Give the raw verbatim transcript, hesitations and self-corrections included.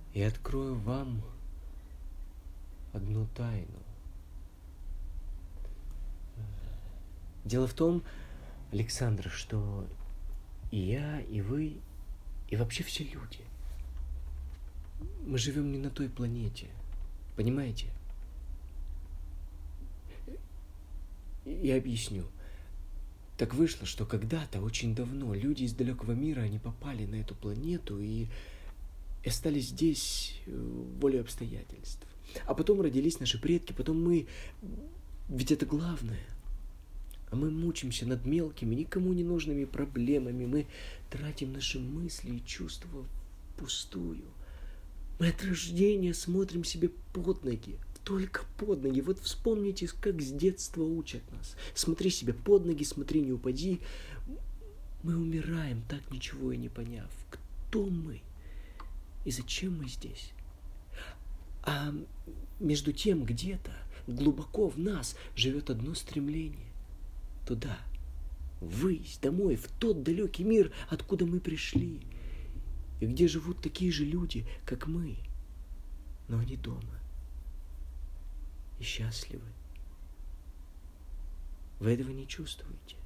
и открою вам одну тайну. Дело в том, Александр, что и я, и вы, и вообще все люди, мы живем не на той планете, понимаете? Я объясню. Так вышло, что когда-то, очень давно, люди из далекого мира, они попали на эту планету и остались здесь в воле обстоятельств. А потом родились наши предки, потом мы... Ведь это главное. А мы мучимся над мелкими, никому не нужными проблемами. Мы тратим наши мысли и чувства впустую. Мы от рождения смотрим себе под ноги. Только под ноги. Вот вспомните, как с детства учат нас. Смотри себе под ноги, смотри, не упади. Мы умираем, так ничего и не поняв. Кто мы? И зачем мы здесь? А между тем где-то, глубоко в нас, живет одно стремление. Туда, ввысь, домой, в тот далекий мир, откуда мы пришли. И где живут такие же люди, как мы. Но они дома. И счастливы. Вы этого не чувствуете.